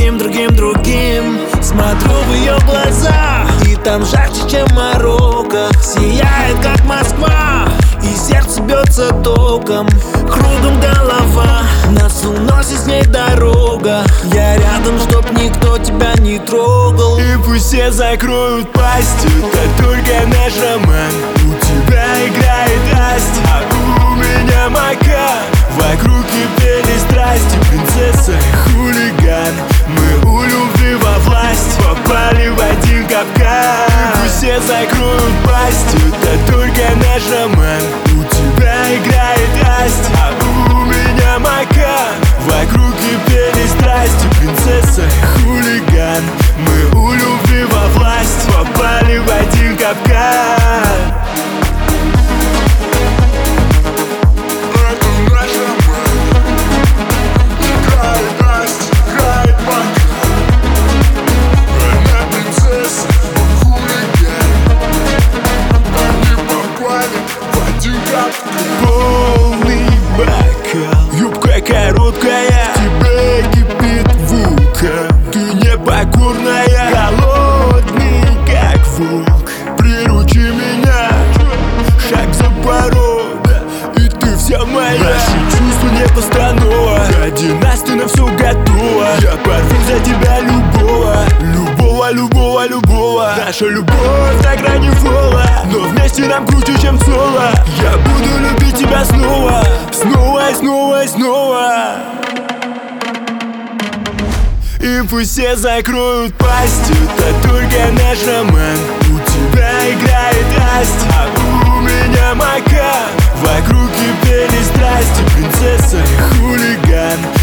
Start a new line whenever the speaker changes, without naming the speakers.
другим. Смотрю в ее глаза, и там жарче, чем Марокко. Сияет, как Москва, и сердце бьется током. Кругом голова, нас уносит с ней дорога. Я рядом, чтоб никто тебя не трогал.
И пусть все закроют пасть, это только наш роман. У тебя играет Асти, а у меня Мака. Вокруг кипели страсти, принцесса и хулиган. Мы у любви во власть, попали в один капкан. И пусть все закроют пасть, это только наш роман. У тебя играет Асти, а у меня Мака. Вокруг кипели страсти, принцесса и хулиган. Мы у любви во власть, попали в один капкан. Полный бокал, юбка короткая, в тебе кипит вулкан. Ты непокорная, голодный как волк. Приручи меня, шаг за порог, и ты вся моя. Наши чувства не постанова, ради нас ты на все готова. Я порву за тебя любого, любого, любого, любого. Наша любовь на грани фола, но вместе нам круче, чем соло. Я буду любить тебя снова, снова и снова и снова. И пусть все закроют пасть, это только наш роман. У тебя играет Асти, а у меня Мака. Вокруг кипели страсти, принцесса и хулиган.